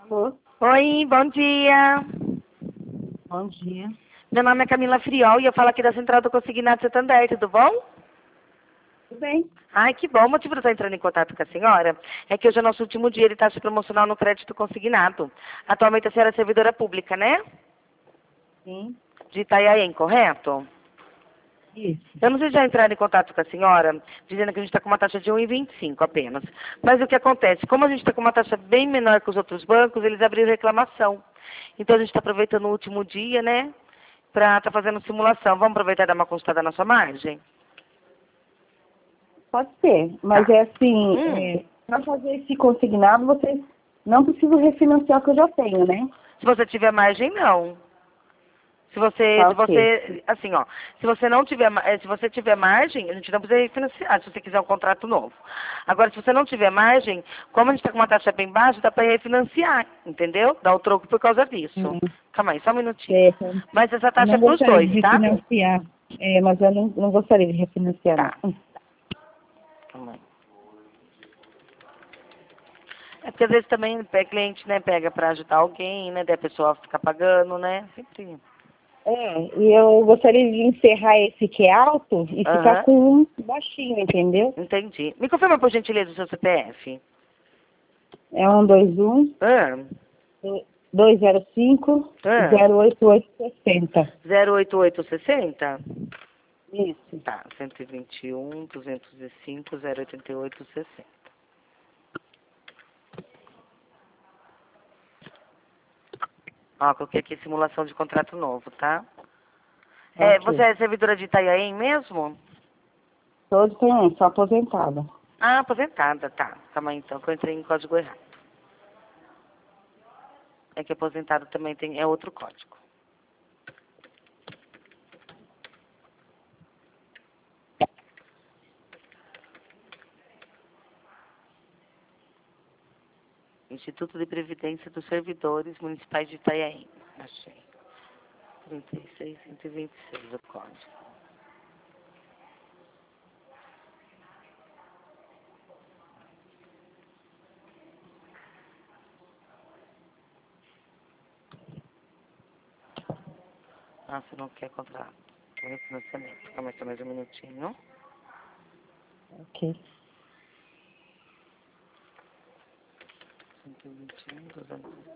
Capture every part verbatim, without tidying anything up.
Alô? Oi, bom dia. Bom dia. Meu nome é Camila Friol e eu falo aqui da Central do Consignado Santander, tudo bom? Tudo bem? Ai, que bom. O motivo de eu estar entrando em contato com a senhora é que hoje é nosso último dia de taxa promocional no crédito consignado. Atualmente a senhora é servidora pública, né? Sim. De Itanhaém, correto? Isso. Eu não sei se já entraram em contato com a senhora, dizendo que a gente está com uma taxa de um vírgula vinte e cinco apenas. Mas o que acontece? Como a gente está com uma taxa bem menor que os outros bancos, eles abriram reclamação. Então a gente está aproveitando o último dia, né? Para estar fazendo simulação. Vamos aproveitar e dar uma consultada na sua margem? Pode ser, mas Tá. é assim, Hum. é, para fazer esse consignado, vocês não precisam refinanciar o que eu já tenho, né? Se você tiver margem, não. Se você, Tá se ok. você, assim, ó, se você não tiver, ma- eh, se você tiver margem, a gente não precisa refinanciar, se você quiser um contrato novo. Agora, se você não tiver margem, como a gente está com uma taxa bem baixa, dá para refinanciar, entendeu? Dá o troco por causa disso. Hum, Calma aí, só um minutinho. é, Mas essa eu taxa é não para os gostaria de dois, tá? refinanciar, é, mas eu não, não gostaria de refinanciar, não. Tá. Calma aí. É porque às vezes também o cliente, né, pega para ajudar alguém, né, daí a pessoa fica pagando, né, sempre. É, e eu gostaria de encerrar esse que é alto e ficar Aham, com um baixinho, entendeu? entendi. Me confirma por gentileza o seu C P F. É um dois um, Ah, dois zero cinco, ah. zero oito oito sessenta. zero oito oito sessenta? Isso. Tá, cento e vinte e um, duzentos e cinco, zero oitenta e oito, sessenta. Ó, coloquei aqui simulação de contrato novo, tá? É, você Ok. é servidora de Itanhaém mesmo? Todos têm, sou aposentada. Ah, aposentada, tá. Calma aí então, que eu entrei em código errado. É que aposentado também tem, é outro código. Instituto de Previdência dos Servidores Municipais de Itanhaém. Achei. trinta e seis, cento e vinte e seis o código. Ah, você não quer contrato. Tem financiamento. Calma aí, só mais um minutinho. Ok. cento e vinte e um, duzentos.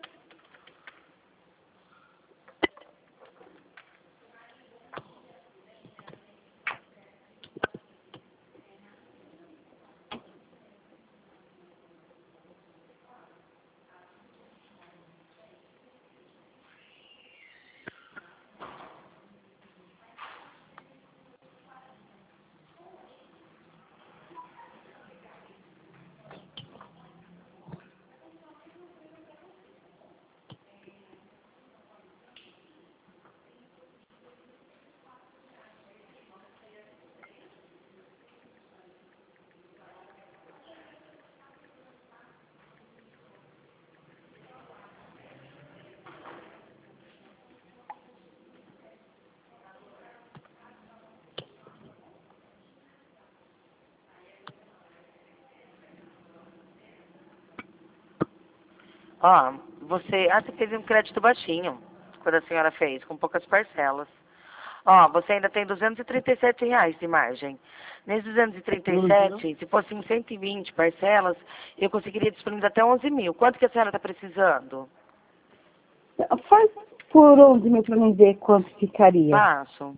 Ó, você. Ah, você fez um crédito baixinho. Quando a senhora fez, com poucas parcelas. Ó, você ainda tem duzentos e trinta e sete reais de margem. Nesses duzentos e trinta e Uhum. sete, se fossem cento e vinte parcelas, eu conseguiria disponibilizar até onze mil. Quanto que a senhora está precisando? Faz por onze mil para mim ver quanto ficaria. Passo.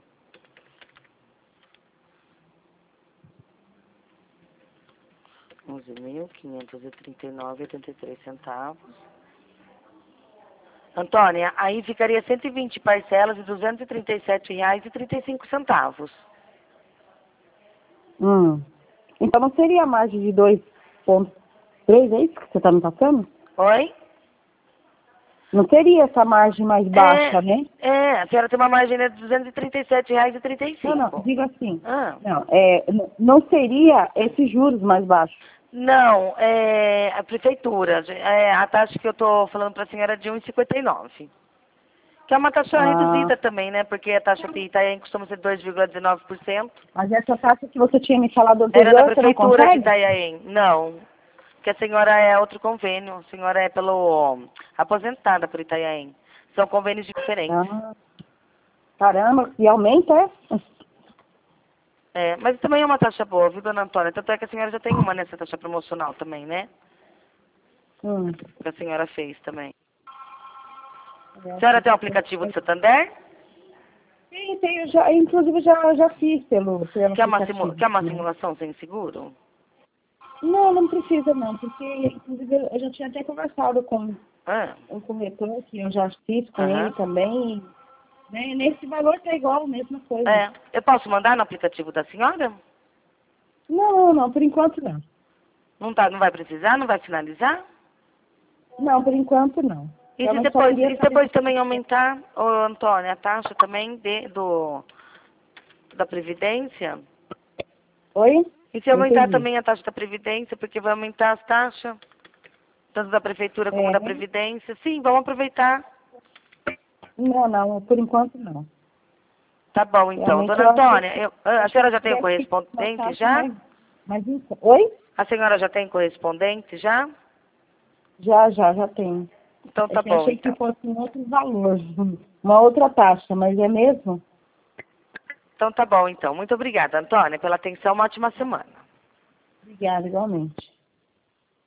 onze mil quinhentos e trinta e nove e oitenta e três centavos. Antônia, aí ficaria cento e vinte parcelas de duzentos e trinta e sete reais e trinta e cinco centavos. Hum. Então não seria a margem de dois ponto três, é isso que você está me passando? Oi? Não seria essa margem mais baixa, É, né? é, a senhora tem uma margem de duzentos e trinta e sete reais e trinta e Não, não, cinco. diga assim. Ah, Não, é, n- não seria esses juros mais baixos. não, é a prefeitura. É, a taxa que eu estou falando para a senhora é de um vírgula cinquenta e nove. Que é uma taxa Ah, reduzida também, né? Porque a taxa de Itaém costuma ser dois vírgula dezenove por cento. mas essa taxa que você tinha me falado Era da anterior, você não prefeitura de consegue? Itanhaém. Não. que a senhora é outro convênio. A senhora é pelo aposentada por Itanhaém. São convênios diferentes. Ah, caramba, e aumenta, é? É, mas também é uma taxa boa, viu, dona Antônia? Tanto é que a senhora já tem uma nessa taxa promocional também, né? Hum. Que a senhora fez também. É, A senhora tem o aplicativo do Santander? Sim, tenho, já, inclusive já, já fiz pelo, pelo Quer uma, aplicativo. simu... Quer uma Né? simulação sem seguro? Não, não precisa não, porque inclusive eu já tinha até conversado com Ah, um corretor que eu já fiz com aham. ele também. Né? Nesse valor tá igual, a mesma coisa. É. Eu posso mandar no aplicativo da senhora? Não, não, por enquanto não. Não, tá, não vai precisar? Não vai finalizar? Não, por enquanto não. E se Realmente só depois, queria e se saber depois se... também aumentar, ô, Antônia, a taxa também de, do, da Previdência? Oi? E se Não aumentar entendi. também a taxa da Previdência, porque vai aumentar as taxas, tanto da Prefeitura como É, da né? Previdência? Sim, vamos aproveitar. Não, não, por enquanto não. Tá bom, então. Realmente Dona eu achei Antônia, que, eu, a achei senhora que já tem o tivesse uma correspondente taxa já? mais, mais em conta. Oi? A senhora já tem correspondente já? Já, já, já tenho. Então É tá que eu bom, achei que então. fosse um outro valor, uma outra taxa, mas é mesmo? Então tá bom, então. Muito obrigada, Antônia, pela atenção. Uma ótima semana. Obrigada, igualmente.